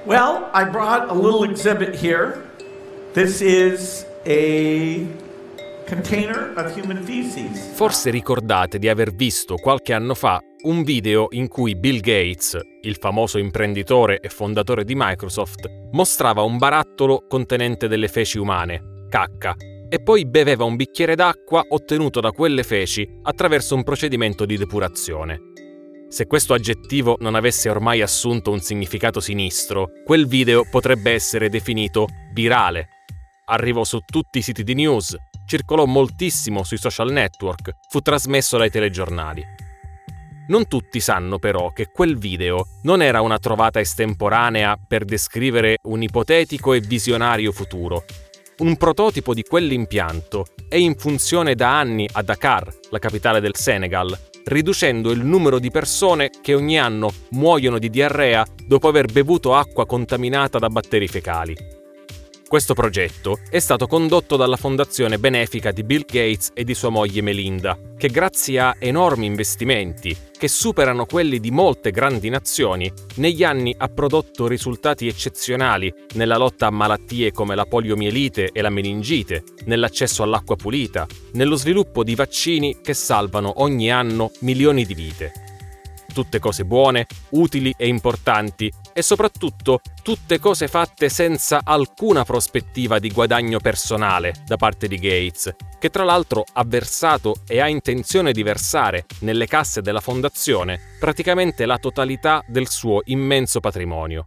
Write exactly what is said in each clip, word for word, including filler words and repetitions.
Well, I brought a little exhibit here. This is a container of human feces. Forse ricordate di aver visto qualche anno fa un video in cui Bill Gates, il famoso imprenditore e fondatore di Microsoft, mostrava un barattolo contenente delle feci umane, cacca, e poi beveva un bicchiere d'acqua ottenuto da quelle feci attraverso un procedimento di depurazione. Se questo aggettivo non avesse ormai assunto un significato sinistro, quel video potrebbe essere definito virale. Arrivò su tutti i siti di news, circolò moltissimo sui social network, fu trasmesso dai telegiornali. Non tutti sanno però che quel video non era una trovata estemporanea per descrivere un ipotetico e visionario futuro. Un prototipo di quell'impianto è in funzione da anni a Dakar, la capitale del Senegal, riducendo il numero di persone che ogni anno muoiono di diarrea dopo aver bevuto acqua contaminata da batteri fecali. Questo progetto è stato condotto dalla fondazione benefica di Bill Gates e di sua moglie Melinda, che grazie a enormi investimenti, che superano quelli di molte grandi nazioni, negli anni ha prodotto risultati eccezionali nella lotta a malattie come la poliomielite e la meningite, nell'accesso all'acqua pulita, nello sviluppo di vaccini che salvano ogni anno milioni di vite. Tutte cose buone, utili e importanti, e soprattutto tutte cose fatte senza alcuna prospettiva di guadagno personale da parte di Gates, che tra l'altro ha versato e ha intenzione di versare nelle casse della fondazione praticamente la totalità del suo immenso patrimonio.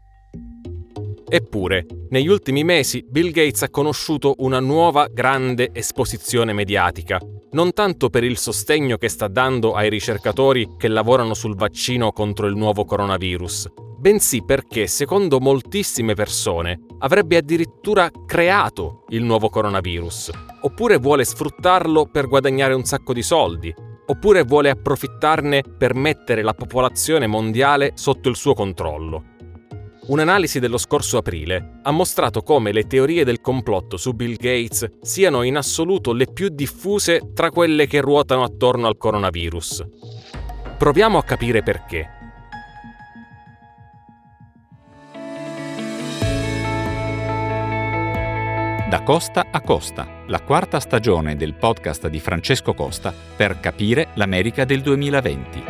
Eppure, negli ultimi mesi Bill Gates ha conosciuto una nuova grande esposizione mediatica, non tanto per il sostegno che sta dando ai ricercatori che lavorano sul vaccino contro il nuovo coronavirus, bensì perché, secondo moltissime persone, avrebbe addirittura creato il nuovo coronavirus, oppure vuole sfruttarlo per guadagnare un sacco di soldi, oppure vuole approfittarne per mettere la popolazione mondiale sotto il suo controllo. Un'analisi dello scorso aprile ha mostrato come le teorie del complotto su Bill Gates siano in assoluto le più diffuse tra quelle che ruotano attorno al coronavirus. Proviamo a capire perché. Da Costa a Costa, la quarta stagione del podcast di Francesco Costa per capire l'America del duemilaventi.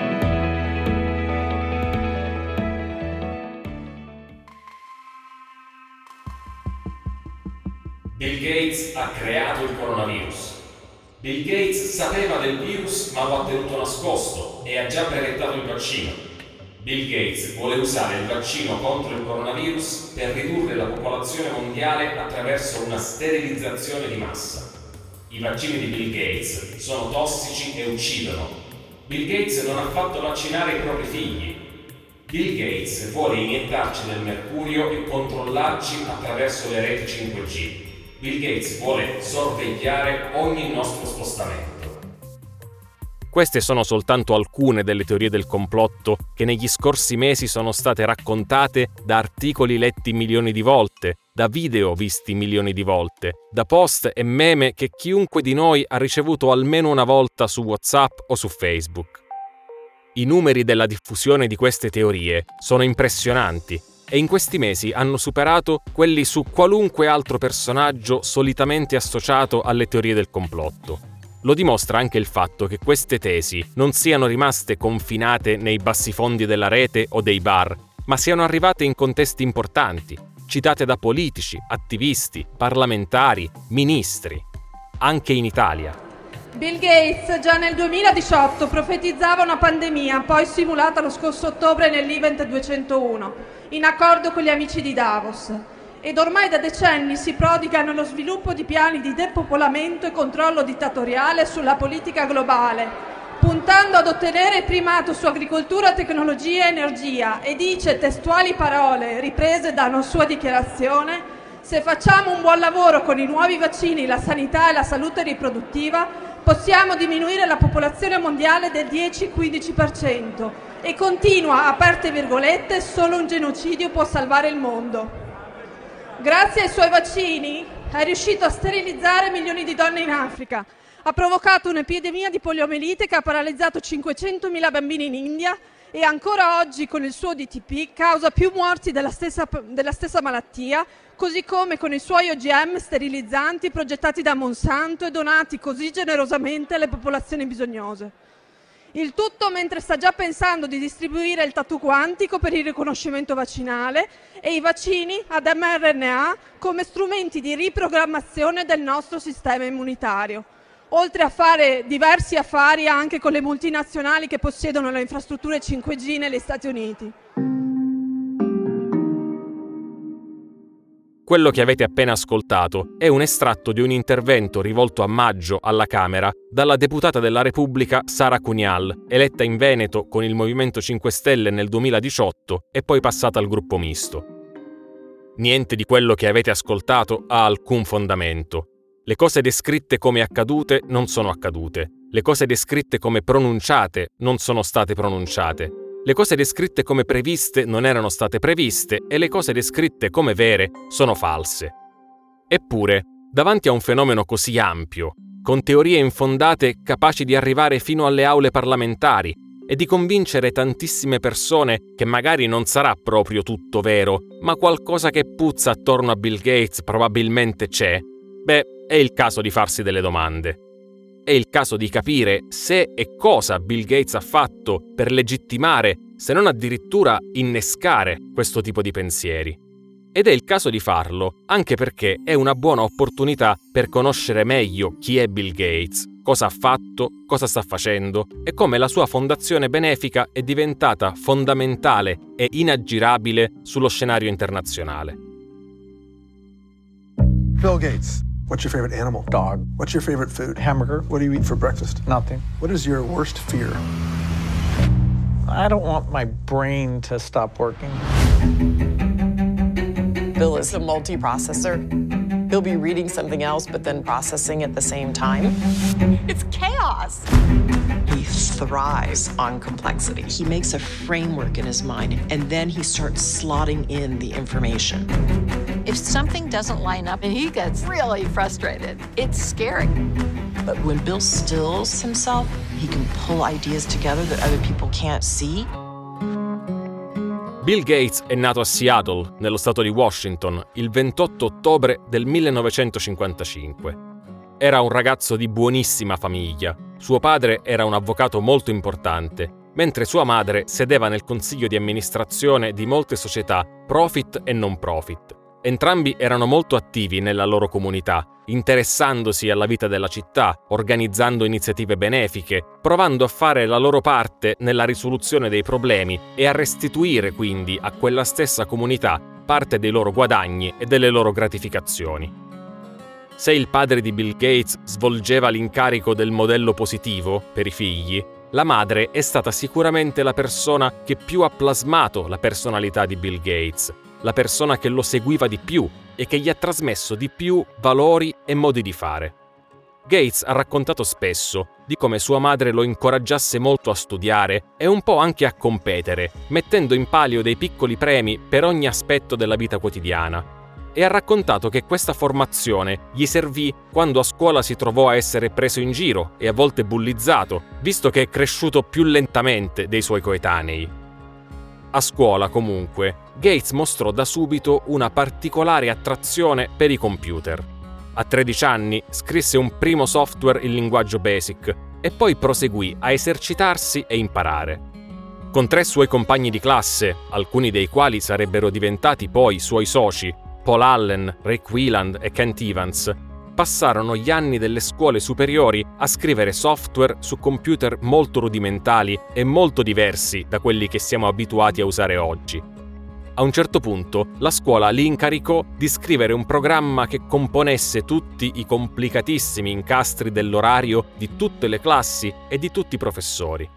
Bill Gates ha creato il coronavirus. Bill Gates sapeva del virus ma lo ha tenuto nascosto e ha già brevettato il vaccino. Bill Gates vuole usare il vaccino contro il coronavirus per ridurre la popolazione mondiale attraverso una sterilizzazione di massa. I vaccini di Bill Gates sono tossici e uccidono. Bill Gates non ha fatto vaccinare i propri figli. Bill Gates vuole iniettarci del mercurio e controllarci attraverso le reti cinque G. Bill Gates vuole sorvegliare ogni nostro spostamento. Queste sono soltanto alcune delle teorie del complotto che negli scorsi mesi sono state raccontate da articoli letti milioni di volte, da video visti milioni di volte, da post e meme che chiunque di noi ha ricevuto almeno una volta su WhatsApp o su Facebook. I numeri della diffusione di queste teorie sono impressionanti e in questi mesi hanno superato quelli su qualunque altro personaggio solitamente associato alle teorie del complotto. Lo dimostra anche il fatto che queste tesi non siano rimaste confinate nei bassifondi della rete o dei bar, ma siano arrivate in contesti importanti, citate da politici, attivisti, parlamentari, ministri, anche in Italia. Bill Gates già nel duemiladiciotto profetizzava una pandemia, poi simulata lo scorso ottobre nell'Event duecentouno, in accordo con gli amici di Davos. Ed ormai da decenni si prodiga nello sviluppo di piani di depopolamento e controllo dittatoriale sulla politica globale, puntando ad ottenere il primato su agricoltura, tecnologia e energia, e dice testuali parole riprese da una sua dichiarazione: se facciamo un buon lavoro con i nuovi vaccini, la sanità e la salute riproduttiva, possiamo diminuire la popolazione mondiale del dieci-quindici per cento. E continua, aperte virgolette, solo un genocidio può salvare il mondo. Grazie ai suoi vaccini è riuscito a sterilizzare milioni di donne in Africa, ha provocato un'epidemia di poliomielite che ha paralizzato cinquecentomila bambini in India e ancora oggi con il suo D T P causa più morti della stessa, della stessa malattia, così come con i suoi O G M sterilizzanti progettati da Monsanto e donati così generosamente alle popolazioni bisognose. Il tutto mentre sta già pensando di distribuire il tattoo quantico per il riconoscimento vaccinale e i vaccini ad M R N A come strumenti di riprogrammazione del nostro sistema immunitario, oltre a fare diversi affari anche con le multinazionali che possiedono le infrastrutture cinque G negli Stati Uniti. Quello che avete appena ascoltato è un estratto di un intervento rivolto a maggio alla Camera dalla deputata della Repubblica Sara Cunial, eletta in Veneto con il Movimento cinque Stelle nel duemiladiciotto e poi passata al gruppo misto. Niente di quello che avete ascoltato ha alcun fondamento. Le cose descritte come accadute non sono accadute. Le cose descritte come pronunciate non sono state pronunciate. Le cose descritte come previste non erano state previste e le cose descritte come vere sono false. Eppure, davanti a un fenomeno così ampio, con teorie infondate capaci di arrivare fino alle aule parlamentari e di convincere tantissime persone che magari non sarà proprio tutto vero, ma qualcosa che puzza attorno a Bill Gates probabilmente c'è, beh, è il caso di farsi delle domande. È il caso di capire se e cosa Bill Gates ha fatto per legittimare, se non addirittura innescare, questo tipo di pensieri. Ed è il caso di farlo anche perché è una buona opportunità per conoscere meglio chi è Bill Gates, cosa ha fatto, cosa sta facendo e come la sua fondazione benefica è diventata fondamentale e inaggirabile sullo scenario internazionale. Bill Gates. What's your favorite animal? Dog. What's your favorite food? Hamburger. What do you eat for breakfast? Nothing. What is your worst fear? I don't want my brain to stop working. Bill is a multiprocessor. He'll be reading something else, but then processing at the same time. It's chaos. He thrives on complexity. He makes a framework in his mind, and then he starts slotting in the information. If something doesn't line up, and he gets really frustrated, it's scary. But when Bill stills himself, he can pull ideas together that other people can't see. Bill Gates è nato a Seattle, nello stato di Washington, il ventotto ottobre del millenovecentocinquantacinque. Era un ragazzo di buonissima famiglia. Suo padre era un avvocato molto importante, mentre sua madre sedeva nel consiglio di amministrazione di molte società profit e non profit. Entrambi erano molto attivi nella loro comunità, interessandosi alla vita della città, organizzando iniziative benefiche, provando a fare la loro parte nella risoluzione dei problemi e a restituire quindi a quella stessa comunità parte dei loro guadagni e delle loro gratificazioni. Se il padre di Bill Gates svolgeva l'incarico del modello positivo per i figli, la madre è stata sicuramente la persona che più ha plasmato la personalità di Bill Gates, la persona che lo seguiva di più e che gli ha trasmesso di più valori e modi di fare. Gates ha raccontato spesso di come sua madre lo incoraggiasse molto a studiare e un po' anche a competere, mettendo in palio dei piccoli premi per ogni aspetto della vita quotidiana. E ha raccontato che questa formazione gli servì quando a scuola si trovò a essere preso in giro e a volte bullizzato, visto che è cresciuto più lentamente dei suoi coetanei. A scuola, comunque, Gates mostrò da subito una particolare attrazione per i computer. A tredici anni scrisse un primo software in linguaggio BASIC e poi proseguì a esercitarsi e imparare. Con tre suoi compagni di classe, alcuni dei quali sarebbero diventati poi suoi soci, Paul Allen, Ray Wieland e Kent Evans, passarono gli anni delle scuole superiori a scrivere software su computer molto rudimentali e molto diversi da quelli che siamo abituati a usare oggi. A un certo punto, la scuola li incaricò di scrivere un programma che componesse tutti i complicatissimi incastri dell'orario di tutte le classi e di tutti i professori.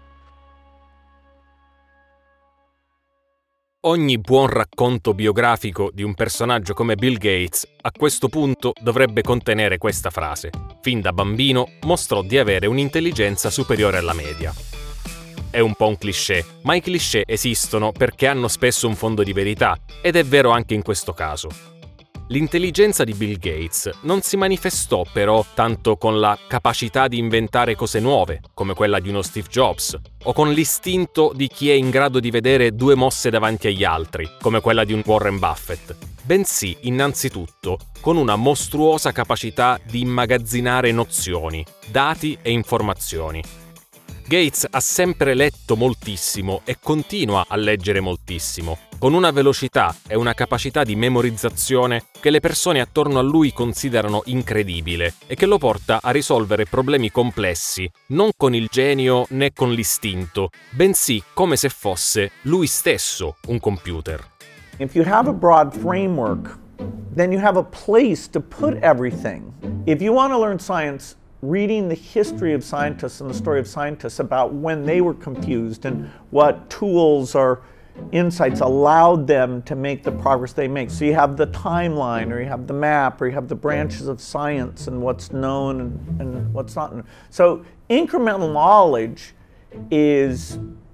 Ogni buon racconto biografico di un personaggio come Bill Gates a questo punto dovrebbe contenere questa frase. Fin da bambino mostrò di avere un'intelligenza superiore alla media. È un po' un cliché, ma i cliché esistono perché hanno spesso un fondo di verità, ed è vero anche in questo caso. L'intelligenza di Bill Gates non si manifestò però tanto con la capacità di inventare cose nuove, come quella di uno Steve Jobs, o con l'istinto di chi è in grado di vedere due mosse davanti agli altri, come quella di un Warren Buffett, bensì innanzitutto con una mostruosa capacità di immagazzinare nozioni, dati e informazioni. Gates ha sempre letto moltissimo e continua a leggere moltissimo, con una velocità e una capacità di memorizzazione che le persone attorno a lui considerano incredibile e che lo porta a risolvere problemi complessi, non con il genio né con l'istinto, bensì come se fosse lui stesso un computer. If you have a broad framework, then you have a place to put everything. If you want to learn science, reading the history of scientists and the story of scientists about when they were confused and what tools or insights allowed them to make the progress they make. So you have the timeline, or you have the map, or you have the branches of science and what's known and, and what's not known. So incremental knowledge is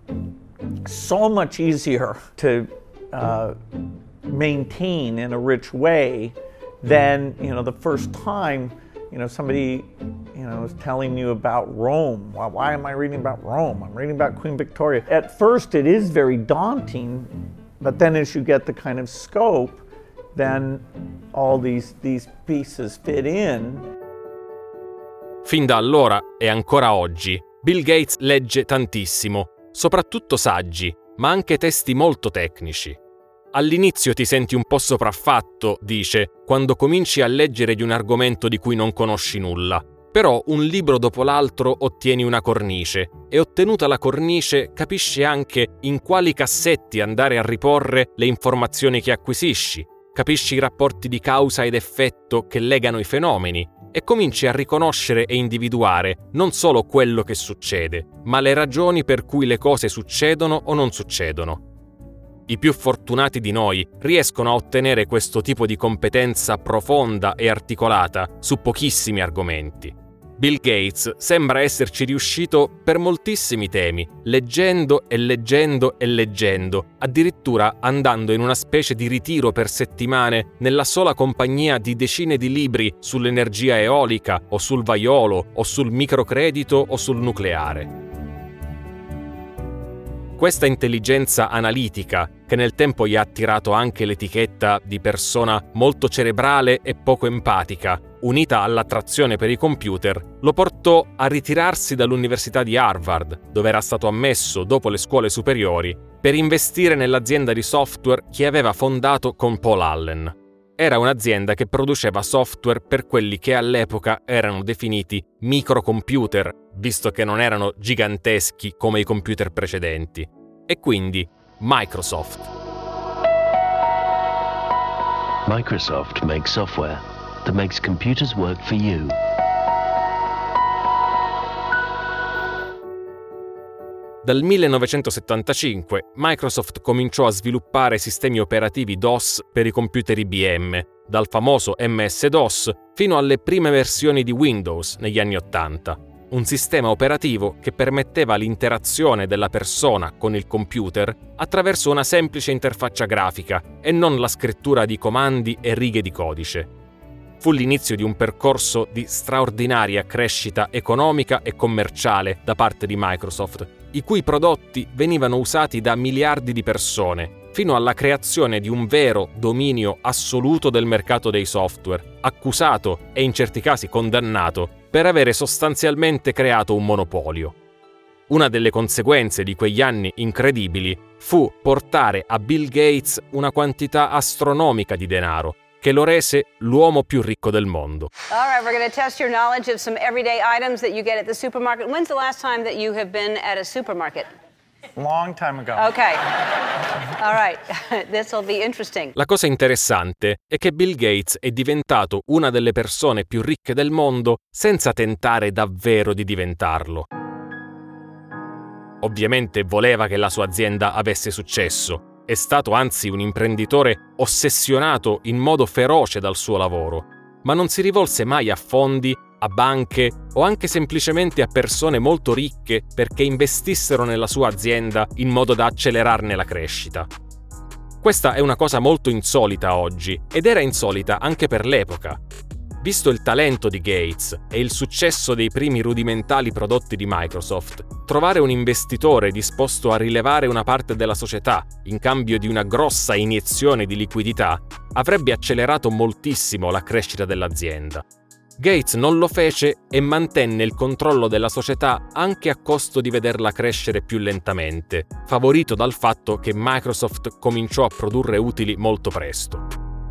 so much easier to uh, maintain in a rich way than, you know, the first time, you know, somebody, you know, is telling you about Rome. Why, why am I reading about Rome? I'm reading about Queen Victoria. At first it is very daunting, but then as you get the kind of scope, then all these, these pieces fit in. Fin da allora e ancora oggi, Bill Gates legge tantissimo, soprattutto saggi, ma anche testi molto tecnici. All'inizio ti senti un po' sopraffatto, dice, quando cominci a leggere di un argomento di cui non conosci nulla. Però un libro dopo l'altro ottieni una cornice e ottenuta la cornice capisci anche in quali cassetti andare a riporre le informazioni che acquisisci, capisci i rapporti di causa ed effetto che legano i fenomeni e cominci a riconoscere e individuare non solo quello che succede, ma le ragioni per cui le cose succedono o non succedono. I più fortunati di noi riescono a ottenere questo tipo di competenza profonda e articolata su pochissimi argomenti. Bill Gates sembra esserci riuscito per moltissimi temi, leggendo e leggendo e leggendo, addirittura andando in una specie di ritiro per settimane nella sola compagnia di decine di libri sull'energia eolica o sul vaiolo o sul microcredito o sul nucleare. Questa intelligenza analitica, che nel tempo gli ha attirato anche l'etichetta di persona molto cerebrale e poco empatica, unita all'attrazione per i computer, lo portò a ritirarsi dall'Università di Harvard, dove era stato ammesso dopo le scuole superiori, per investire nell'azienda di software che aveva fondato con Paul Allen. Era un'azienda che produceva software per quelli che all'epoca erano definiti microcomputer, visto che non erano giganteschi come i computer precedenti, e quindi Microsoft. Microsoft makes software that makes computers work for you. Dal millenovecentosettantacinque Microsoft cominciò a sviluppare sistemi operativi DOS per i computer I B M, dal famoso M S DOS fino alle prime versioni di Windows negli anni Ottanta. Un sistema operativo che permetteva l'interazione della persona con il computer attraverso una semplice interfaccia grafica e non la scrittura di comandi e righe di codice. Fu l'inizio di un percorso di straordinaria crescita economica e commerciale da parte di Microsoft, i cui prodotti venivano usati da miliardi di persone, fino alla creazione di un vero dominio assoluto del mercato dei software, accusato e in certi casi condannato per avere sostanzialmente creato un monopolio. Una delle conseguenze di quegli anni incredibili fu portare a Bill Gates una quantità astronomica di denaro, che lo rese l'uomo più ricco del mondo. All right, we're going to test your knowledge of some everyday items that you get at the supermarket. When's the last time that you have been at a supermarket? Long time ago. Okay. All right. This will be interesting. La cosa interessante è che Bill Gates è diventato una delle persone più ricche del mondo senza tentare davvero di diventarlo. Ovviamente voleva che la sua azienda avesse successo. È stato anzi un imprenditore ossessionato in modo feroce dal suo lavoro, ma non si rivolse mai a fondi, a banche o anche semplicemente a persone molto ricche perché investissero nella sua azienda in modo da accelerarne la crescita. Questa è una cosa molto insolita oggi, ed era insolita anche per l'epoca. Visto il talento di Gates e il successo dei primi rudimentali prodotti di Microsoft, trovare un investitore disposto a rilevare una parte della società in cambio di una grossa iniezione di liquidità avrebbe accelerato moltissimo la crescita dell'azienda. Gates non lo fece e mantenne il controllo della società anche a costo di vederla crescere più lentamente, favorito dal fatto che Microsoft cominciò a produrre utili molto presto.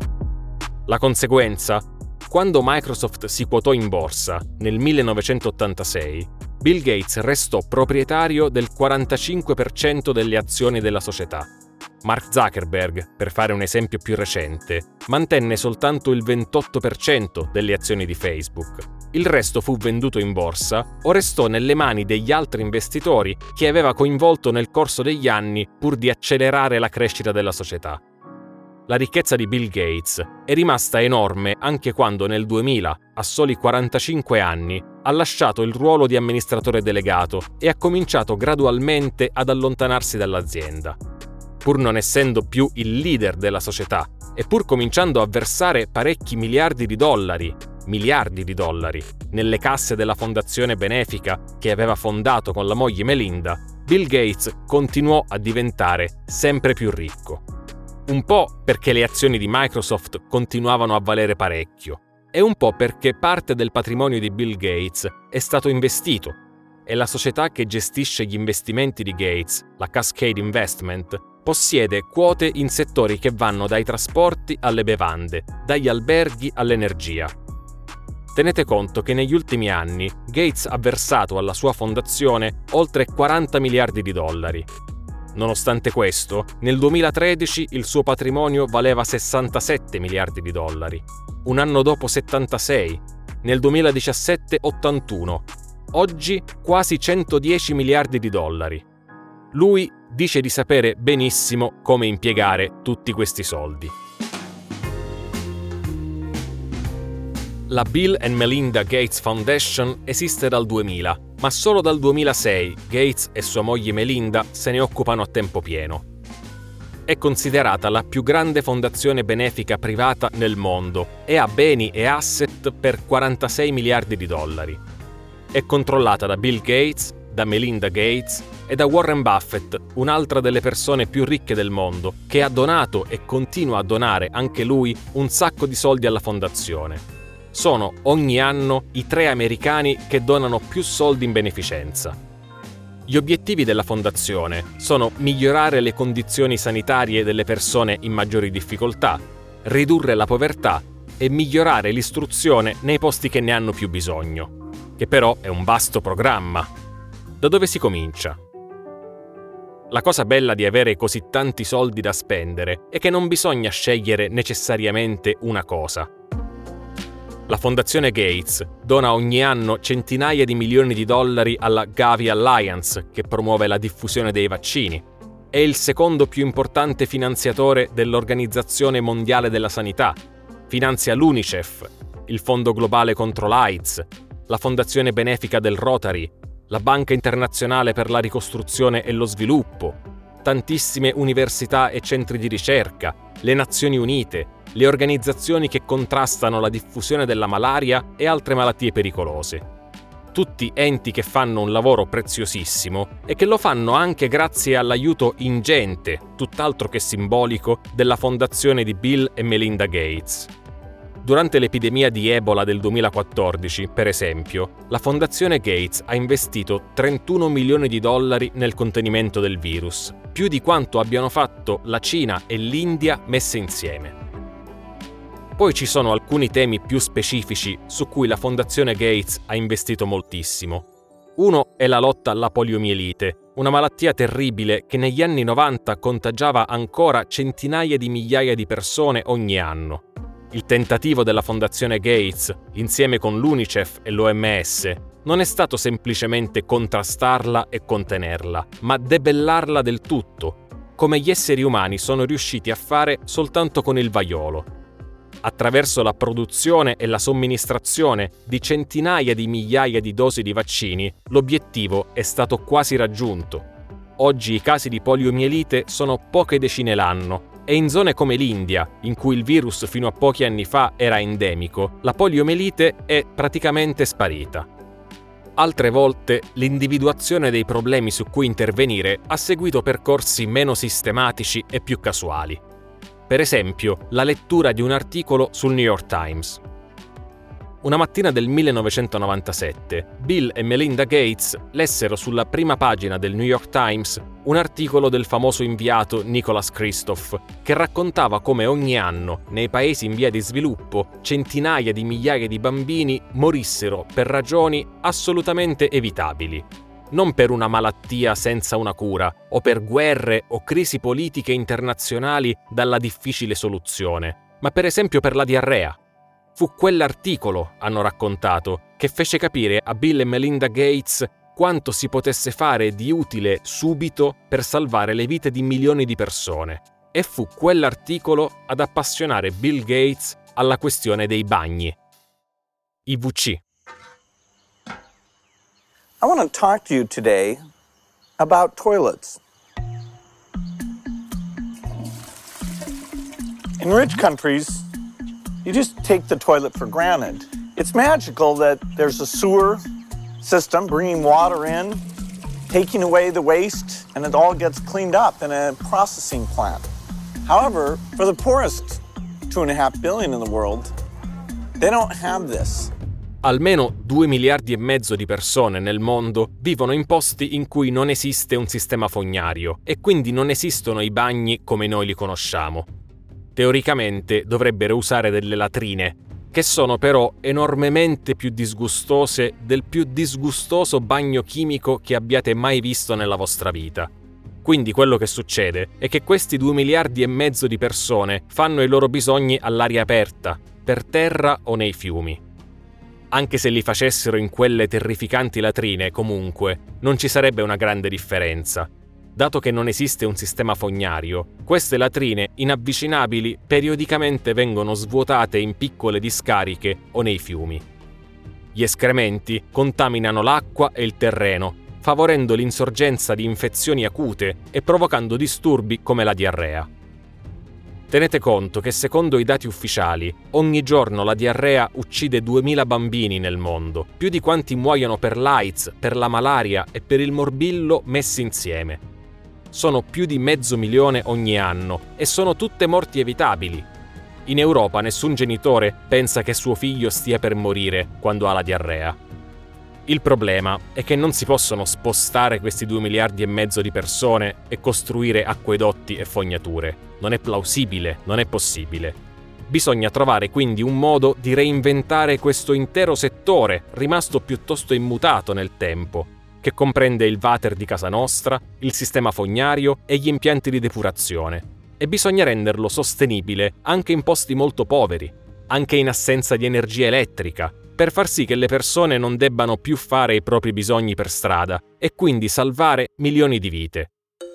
La conseguenza? Quando Microsoft si quotò in borsa nel millenovecentottantasei, Bill Gates restò proprietario del quarantacinque per cento delle azioni della società. Mark Zuckerberg, per fare un esempio più recente, mantenne soltanto il ventotto per cento delle azioni di Facebook. Il resto fu venduto in borsa o restò nelle mani degli altri investitori che aveva coinvolto nel corso degli anni pur di accelerare la crescita della società. La ricchezza di Bill Gates è rimasta enorme anche quando nel duemila, a soli quarantacinque anni, ha lasciato il ruolo di amministratore delegato e ha cominciato gradualmente ad allontanarsi dall'azienda. Pur non essendo più il leader della società e pur cominciando a versare parecchi miliardi di dollari, miliardi di dollari, nelle casse della fondazione benefica che aveva fondato con la moglie Melinda, Bill Gates continuò a diventare sempre più ricco. Un po' perché le azioni di Microsoft continuavano a valere parecchio, e un po' perché parte del patrimonio di Bill Gates è stato investito, e la società che gestisce gli investimenti di Gates, la Cascade Investment, possiede quote in settori che vanno dai trasporti alle bevande, dagli alberghi all'energia. Tenete conto che negli ultimi anni Gates ha versato alla sua fondazione oltre quaranta miliardi di dollari. Nonostante questo, nel duemilatredici il suo patrimonio valeva sessantasette miliardi di dollari, un anno dopo settantasei, nel duemiladiciassette ottantuno, oggi quasi centodieci miliardi di dollari. Lui dice di sapere benissimo come impiegare tutti questi soldi. La Bill and Melinda Gates Foundation esiste dal duemila, ma solo dal duemilasei Gates e sua moglie Melinda se ne occupano a tempo pieno. È considerata la più grande fondazione benefica privata nel mondo e ha beni e asset per quarantasei miliardi di dollari. È controllata da Bill Gates, da Melinda Gates e da Warren Buffett, un'altra delle persone più ricche del mondo, che ha donato e continua a donare anche lui un sacco di soldi alla fondazione. Sono ogni anno i tre americani che donano più soldi in beneficenza. Gli obiettivi della fondazione sono migliorare le condizioni sanitarie delle persone in maggiori difficoltà, ridurre la povertà e migliorare l'istruzione nei posti che ne hanno più bisogno, che però è un vasto programma. Da dove si comincia? La cosa bella di avere così tanti soldi da spendere è che non bisogna scegliere necessariamente una cosa. La Fondazione Gates dona ogni anno centinaia di milioni di dollari alla Gavi Alliance, che promuove la diffusione dei vaccini. È il secondo più importante finanziatore dell'Organizzazione Mondiale della Sanità. Finanzia l'UNICEF, il Fondo Globale contro l'AIDS, la Fondazione Benefica del Rotary, la Banca Internazionale per la Ricostruzione e lo Sviluppo, tantissime università e centri di ricerca, le Nazioni Unite, le organizzazioni che contrastano la diffusione della malaria e altre malattie pericolose. Tutti enti che fanno un lavoro preziosissimo e che lo fanno anche grazie all'aiuto ingente, tutt'altro che simbolico, della fondazione di Bill e Melinda Gates. Durante l'epidemia di Ebola del duemilaquattordici, per esempio, la Fondazione Gates ha investito trentuno milioni di dollari nel contenimento del virus, più di quanto abbiano fatto la Cina e l'India messe insieme. Poi ci sono alcuni temi più specifici su cui la Fondazione Gates ha investito moltissimo. Uno è la lotta alla poliomielite, una malattia terribile che negli anni novanta contagiava ancora centinaia di migliaia di persone ogni anno. Il tentativo della Fondazione Gates, insieme con l'UNICEF e l'O M S, non è stato semplicemente contrastarla e contenerla, ma debellarla del tutto, come gli esseri umani sono riusciti a fare soltanto con il vaiolo. Attraverso la produzione e la somministrazione di centinaia di migliaia di dosi di vaccini, l'obiettivo è stato quasi raggiunto. Oggi i casi di poliomielite sono poche decine l'anno, E in zone come l'India, in cui il virus fino a pochi anni fa era endemico, la poliomielite è praticamente sparita. Altre volte l'individuazione dei problemi su cui intervenire ha seguito percorsi meno sistematici e più casuali. Per esempio, la lettura di un articolo sul New York Times. Una mattina del millenovecentonovantasette, Bill e Melinda Gates lessero sulla prima pagina del New York Times un articolo del famoso inviato Nicholas Kristof, che raccontava come ogni anno, nei paesi in via di sviluppo, centinaia di migliaia di bambini morissero per ragioni assolutamente evitabili. Non per una malattia senza una cura, o per guerre o crisi politiche internazionali dalla difficile soluzione, ma per esempio per la diarrea. Fu quell'articolo, hanno raccontato, che fece capire a Bill e Melinda Gates quanto si potesse fare di utile subito per salvare le vite di milioni di persone. E fu quell'articolo ad appassionare Bill Gates alla questione dei bagni. I V C. I want to talk to you today about toilets. In rich countries, you just take the toilet for granted. It's magical that there's a sewer system bringing water in, taking away the waste, and it all gets cleaned up in a processing plant. However, for the poorest two and a half billion in the world, they don't have this. Almeno due miliardi e mezzo di persone nel mondo vivono in posti in cui non esiste un sistema fognario e quindi non esistono i bagni come noi li conosciamo. Teoricamente dovrebbero usare delle latrine, che sono però enormemente più disgustose del più disgustoso bagno chimico che abbiate mai visto nella vostra vita. Quindi quello che succede è che questi due miliardi e mezzo di persone fanno i loro bisogni all'aria aperta, per terra o nei fiumi. Anche se li facessero in quelle terrificanti latrine, comunque, non ci sarebbe una grande differenza. Dato che non esiste un sistema fognario, queste latrine inavvicinabili periodicamente vengono svuotate in piccole discariche o nei fiumi. Gli escrementi contaminano l'acqua e il terreno, favorendo l'insorgenza di infezioni acute e provocando disturbi come la diarrea. Tenete conto che secondo i dati ufficiali, ogni giorno la diarrea uccide duemila bambini nel mondo, più di quanti muoiono per l'AIDS, per la malaria e per il morbillo messi insieme. Sono più di mezzo milione ogni anno e sono tutte morti evitabili. In Europa nessun genitore pensa che suo figlio stia per morire quando ha la diarrea. Il problema è che non si possono spostare questi due miliardi e mezzo di persone e costruire acquedotti e fognature. Non è plausibile, non è possibile. Bisogna trovare quindi un modo di reinventare questo intero settore, rimasto piuttosto immutato nel tempo, che comprende il water di casa nostra, il sistema fognario e gli impianti di depurazione. E bisogna renderlo sostenibile anche in posti molto poveri, anche in assenza di energia elettrica, per far sì che le persone non debbano più fare i propri bisogni per strada e quindi salvare milioni di vite.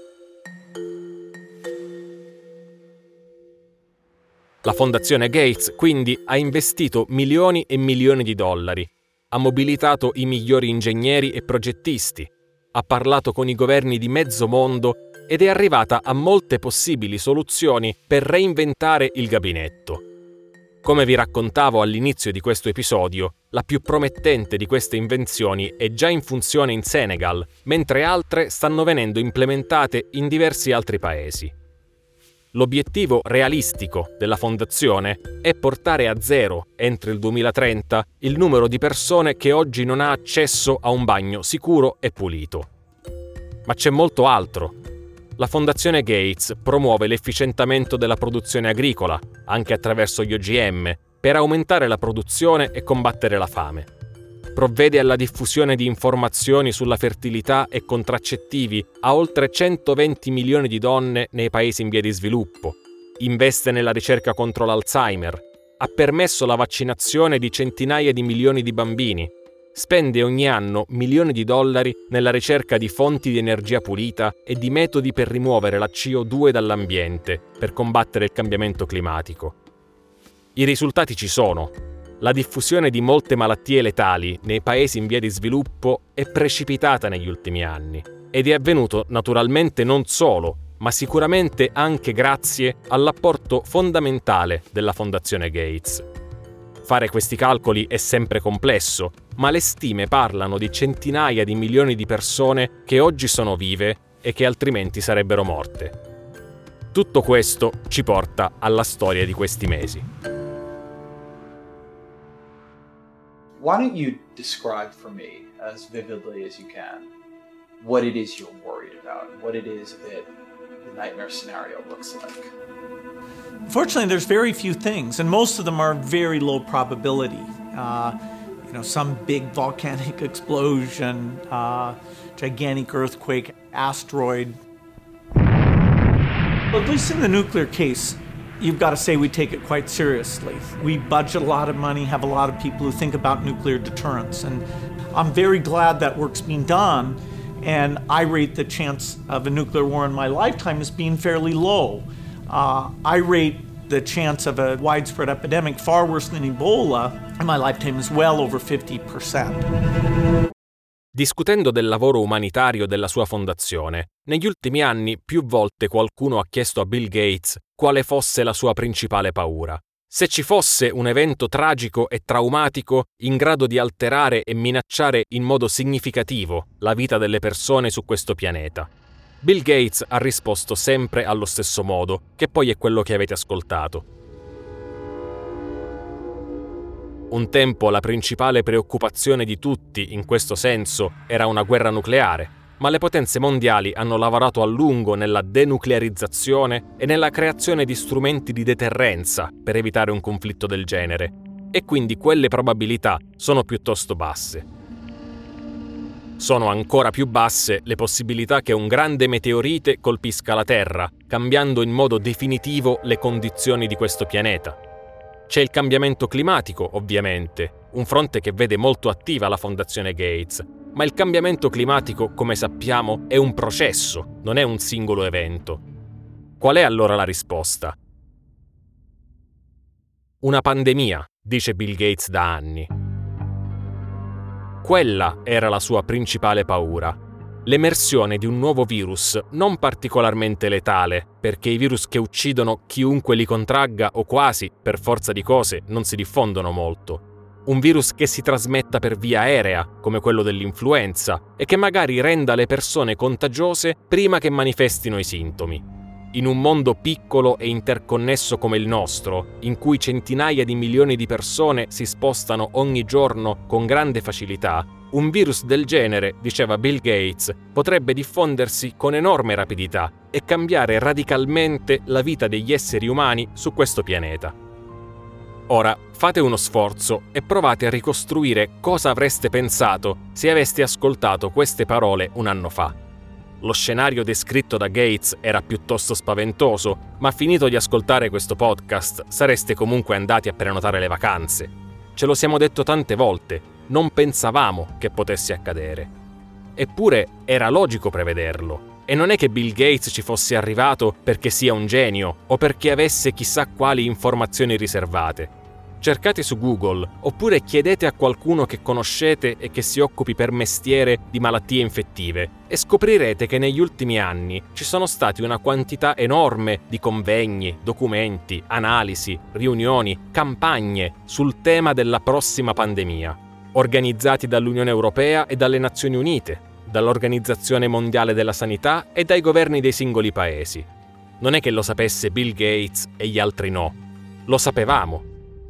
La Fondazione Gates quindi ha investito milioni e milioni di dollari, ha mobilitato i migliori ingegneri e progettisti, ha parlato con i governi di mezzo mondo ed è arrivata a molte possibili soluzioni per reinventare il gabinetto. Come vi raccontavo all'inizio di questo episodio, la più promettente di queste invenzioni è già in funzione in Senegal, mentre altre stanno venendo implementate in diversi altri paesi. L'obiettivo realistico della fondazione è portare a zero, entro il duemilatrenta, il numero di persone che oggi non ha accesso a un bagno sicuro e pulito. Ma c'è molto altro. La Fondazione Gates promuove l'efficientamento della produzione agricola, anche attraverso gli O G M, per aumentare la produzione e combattere la fame. Provvede alla diffusione di informazioni sulla fertilità e contraccettivi a oltre centoventi milioni di donne nei paesi in via di sviluppo. Investe nella ricerca contro l'Alzheimer. Ha permesso la vaccinazione di centinaia di milioni di bambini. Spende ogni anno milioni di dollari nella ricerca di fonti di energia pulita e di metodi per rimuovere la C O due dall'ambiente per combattere il cambiamento climatico. I risultati ci sono. La diffusione di molte malattie letali nei paesi in via di sviluppo è precipitata negli ultimi anni ed è avvenuto naturalmente non solo ma sicuramente anche grazie all'apporto fondamentale della Fondazione Gates. Fare questi calcoli è sempre complesso, ma le stime parlano di centinaia di milioni di persone che oggi sono vive e che altrimenti sarebbero morte. Tutto questo ci porta alla storia di questi mesi. Why don't you describe for me, as vividly as you can, what it is you're worried about, what it is that the nightmare scenario looks like? Fortunately, there's very few things, and most of them are very low probability. Uh, you know, some big volcanic explosion, uh, gigantic earthquake, asteroid. At least in the nuclear case, you've got to say we take it quite seriously. We budget a lot of money, have a lot of people who think about nuclear deterrence, and I'm very glad that work's being done, and I rate the chance of a nuclear war in my lifetime as being fairly low. Uh, I rate the chance of a widespread epidemic far worse than Ebola in my lifetime is well over fifty percent. Discutendo del lavoro umanitario della sua fondazione, negli ultimi anni più volte qualcuno ha chiesto a Bill Gates quale fosse la sua principale paura. Se ci fosse un evento tragico e traumatico in grado di alterare e minacciare in modo significativo la vita delle persone su questo pianeta. Bill Gates ha risposto sempre allo stesso modo, che poi è quello che avete ascoltato. Un tempo la principale preoccupazione di tutti in questo senso era una guerra nucleare, ma le potenze mondiali hanno lavorato a lungo nella denuclearizzazione e nella creazione di strumenti di deterrenza per evitare un conflitto del genere, e quindi quelle probabilità sono piuttosto basse. Sono ancora più basse le possibilità che un grande meteorite colpisca la Terra, cambiando in modo definitivo le condizioni di questo pianeta. C'è il cambiamento climatico, ovviamente, un fronte che vede molto attiva la Fondazione Gates, ma il cambiamento climatico, come sappiamo, è un processo, non è un singolo evento. Qual è allora la risposta? Una pandemia, dice Bill Gates da anni. Quella era la sua principale paura, l'emersione di un nuovo virus non particolarmente letale, perché i virus che uccidono chiunque li contragga o quasi, per forza di cose, non si diffondono molto. Un virus che si trasmetta per via aerea, come quello dell'influenza, e che magari renda le persone contagiose prima che manifestino i sintomi. In un mondo piccolo e interconnesso come il nostro, in cui centinaia di milioni di persone si spostano ogni giorno con grande facilità, un virus del genere, diceva Bill Gates, potrebbe diffondersi con enorme rapidità e cambiare radicalmente la vita degli esseri umani su questo pianeta. Ora, fate uno sforzo e provate a ricostruire cosa avreste pensato se aveste ascoltato queste parole un anno fa. Lo scenario descritto da Gates era piuttosto spaventoso, ma finito di ascoltare questo podcast sareste comunque andati a prenotare le vacanze. Ce lo siamo detto tante volte, non pensavamo che potesse accadere. Eppure era logico prevederlo, e non è che Bill Gates ci fosse arrivato perché sia un genio o perché avesse chissà quali informazioni riservate. Cercate su Google, oppure chiedete a qualcuno che conoscete e che si occupi per mestiere di malattie infettive e scoprirete che negli ultimi anni ci sono stati una quantità enorme di convegni, documenti, analisi, riunioni, campagne sul tema della prossima pandemia, organizzati dall'Unione Europea e dalle Nazioni Unite, dall'Organizzazione Mondiale della Sanità e dai governi dei singoli paesi. Non è che lo sapesse Bill Gates e gli altri no, lo sapevamo.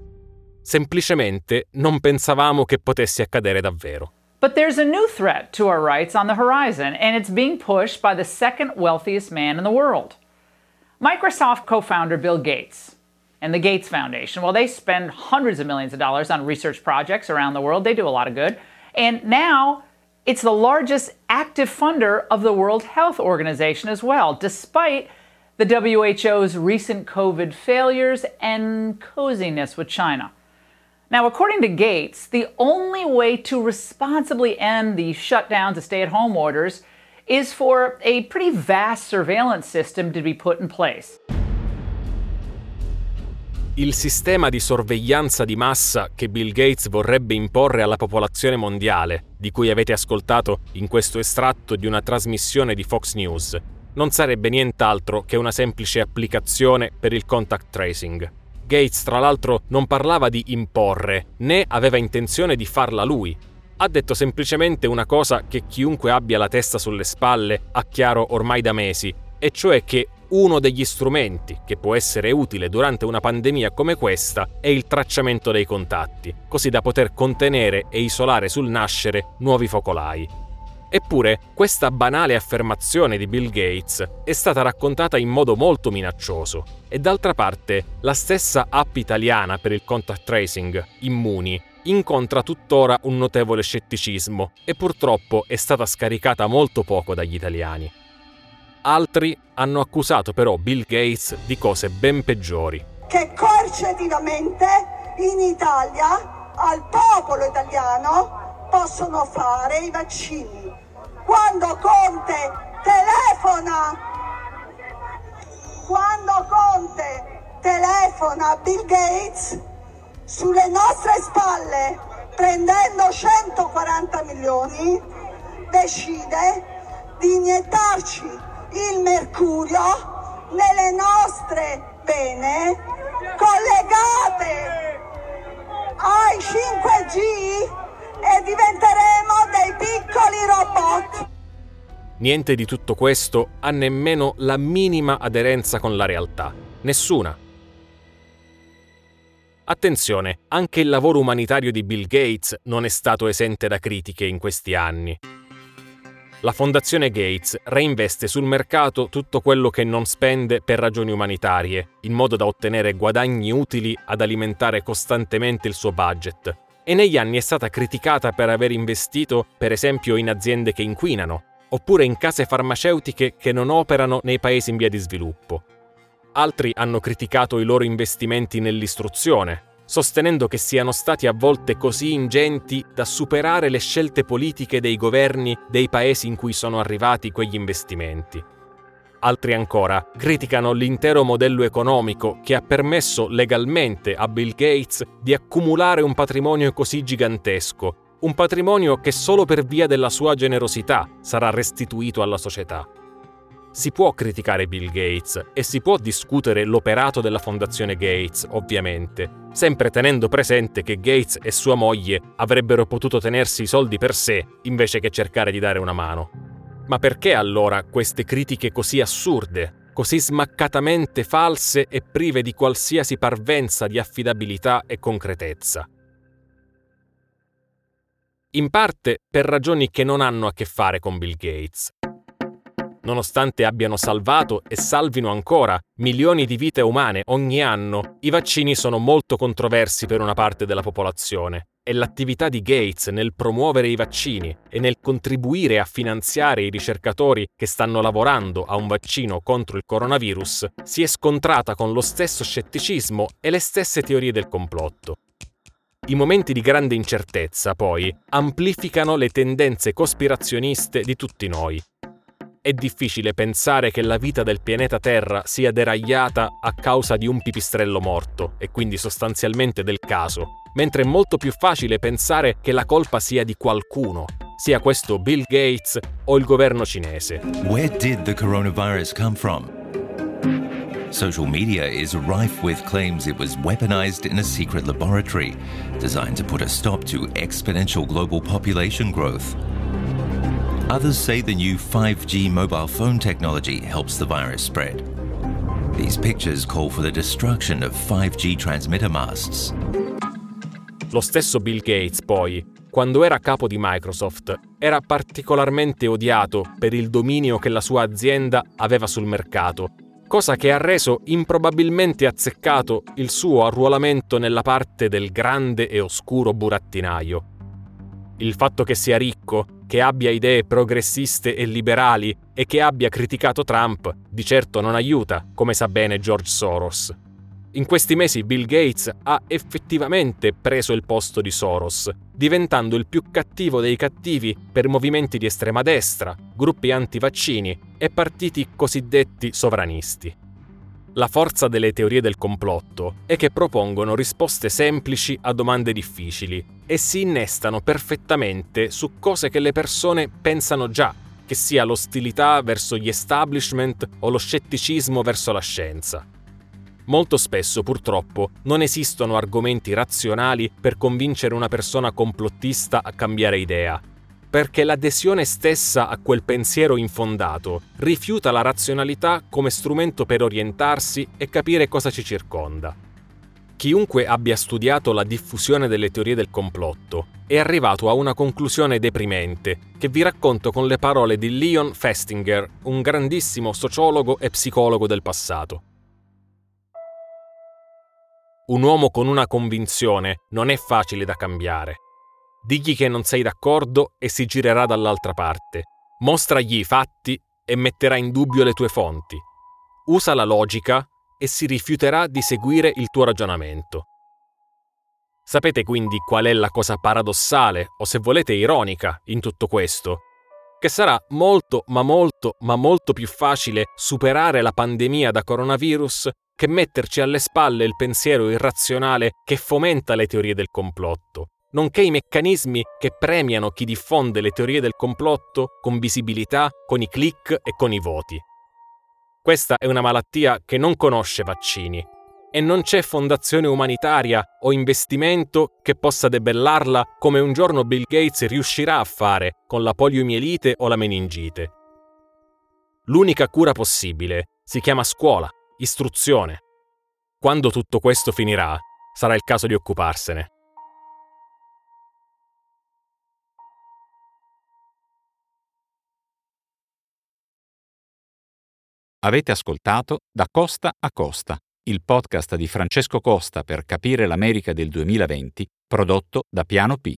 Semplicemente non pensavamo che potesse accadere davvero. But there's a new threat to our rights on the horizon, and it's being pushed by the second wealthiest man in the world. Microsoft co-founder Bill Gates and the Gates Foundation, well, they spend hundreds of millions of dollars on research projects around the world. They do a lot of good. And now it's the largest active funder of the World Health Organization as well, despite the W H O's recent COVID failures and coziness with China. Now, according to Gates, the only way to responsibly end the shutdowns and stay-at-home orders is for a pretty vast surveillance system to be put in place. Il sistema di sorveglianza di massa che Bill Gates vorrebbe imporre alla popolazione mondiale, di cui avete ascoltato in questo estratto di una trasmissione di Fox News, non sarebbe nient'altro che una semplice applicazione per il contact tracing. Gates, tra l'altro, non parlava di imporre, né aveva intenzione di farla lui. Ha detto semplicemente una cosa che chiunque abbia la testa sulle spalle ha chiaro ormai da mesi, e cioè che uno degli strumenti che può essere utile durante una pandemia come questa è il tracciamento dei contatti, così da poter contenere e isolare sul nascere nuovi focolai. Eppure, questa banale affermazione di Bill Gates è stata raccontata in modo molto minaccioso. E d'altra parte, la stessa app italiana per il contact tracing, Immuni, incontra tuttora un notevole scetticismo e purtroppo è stata scaricata molto poco dagli italiani. Altri hanno accusato però Bill Gates di cose ben peggiori. Che coercitivamente in Italia al popolo italiano possono fare i vaccini. Quando Conte telefona, quando Conte telefona a Bill Gates sulle nostre spalle, prendendo centoquaranta milioni, decide di iniettarci il mercurio nelle nostre vene collegate ai cinque G e diventeremo dei piccoli robot. Niente di tutto questo ha nemmeno la minima aderenza con la realtà. Nessuna. Attenzione, anche il lavoro umanitario di Bill Gates non è stato esente da critiche in questi anni. La Fondazione Gates reinveste sul mercato tutto quello che non spende per ragioni umanitarie, in modo da ottenere guadagni utili ad alimentare costantemente il suo budget. E negli anni è stata criticata per aver investito, per esempio, in aziende che inquinano, oppure in case farmaceutiche che non operano nei paesi in via di sviluppo. Altri hanno criticato i loro investimenti nell'istruzione, sostenendo che siano stati a volte così ingenti da superare le scelte politiche dei governi dei paesi in cui sono arrivati quegli investimenti. Altri ancora criticano l'intero modello economico che ha permesso legalmente a Bill Gates di accumulare un patrimonio così gigantesco, un patrimonio che solo per via della sua generosità sarà restituito alla società. Si può criticare Bill Gates e si può discutere l'operato della Fondazione Gates, ovviamente, sempre tenendo presente che Gates e sua moglie avrebbero potuto tenersi i soldi per sé invece che cercare di dare una mano. Ma perché allora queste critiche così assurde, così smaccatamente false e prive di qualsiasi parvenza di affidabilità e concretezza? In parte per ragioni che non hanno a che fare con Bill Gates. Nonostante abbiano salvato e salvino ancora milioni di vite umane ogni anno, i vaccini sono molto controversi per una parte della popolazione e l'attività di Gates nel promuovere i vaccini e nel contribuire a finanziare i ricercatori che stanno lavorando a un vaccino contro il coronavirus si è scontrata con lo stesso scetticismo e le stesse teorie del complotto. I momenti di grande incertezza, poi, amplificano le tendenze cospirazioniste di tutti noi. È difficile pensare che la vita del pianeta Terra sia deragliata a causa di un pipistrello morto, e quindi sostanzialmente del caso, mentre è molto più facile pensare che la colpa sia di qualcuno, sia questo Bill Gates o il governo cinese. Where did the coronavirus come from? Social media is rife with claims it was weaponized in a secret laboratory, designed to put a stop to exponential global population growth. Others say the new five G mobile phone technology helps the virus spread. These pictures call for the destruction of five G transmitter masts. Lo stesso Bill Gates, poi, quando era capo di Microsoft, era particolarmente odiato per il dominio che la sua azienda aveva sul mercato, cosa che ha reso improbabilmente azzeccato il suo arruolamento nella parte del grande e oscuro burattinaio. Il fatto che sia ricco, che abbia idee progressiste e liberali e che abbia criticato Trump, di certo non aiuta, come sa bene George Soros. In questi mesi Bill Gates ha effettivamente preso il posto di Soros, diventando il più cattivo dei cattivi per movimenti di estrema destra, gruppi anti-vaccini e partiti cosiddetti sovranisti. La forza delle teorie del complotto è che propongono risposte semplici a domande difficili e si innestano perfettamente su cose che le persone pensano già, che sia l'ostilità verso gli establishment o lo scetticismo verso la scienza. Molto spesso, purtroppo, non esistono argomenti razionali per convincere una persona complottista a cambiare idea, perché l'adesione stessa a quel pensiero infondato rifiuta la razionalità come strumento per orientarsi e capire cosa ci circonda. Chiunque abbia studiato la diffusione delle teorie del complotto è arrivato a una conclusione deprimente che vi racconto con le parole di Leon Festinger, un grandissimo sociologo e psicologo del passato. Un uomo con una convinzione non è facile da cambiare. Digli che non sei d'accordo e si girerà dall'altra parte. Mostragli i fatti e metterà in dubbio le tue fonti. Usa la logica e si rifiuterà di seguire il tuo ragionamento. Sapete quindi qual è la cosa paradossale, o se volete ironica, in tutto questo? Che sarà molto, ma molto, ma molto più facile superare la pandemia da coronavirus che metterci alle spalle il pensiero irrazionale che fomenta le teorie del complotto, nonché i meccanismi che premiano chi diffonde le teorie del complotto con visibilità, con i click e con i voti. Questa è una malattia che non conosce vaccini e non c'è fondazione umanitaria o investimento che possa debellarla come un giorno Bill Gates riuscirà a fare con la poliomielite o la meningite. L'unica cura possibile si chiama scuola, istruzione. Quando tutto questo finirà, sarà il caso di occuparsene. Avete ascoltato Da Costa a Costa, il podcast di Francesco Costa per capire l'America del duemilaventi, prodotto da Piano P.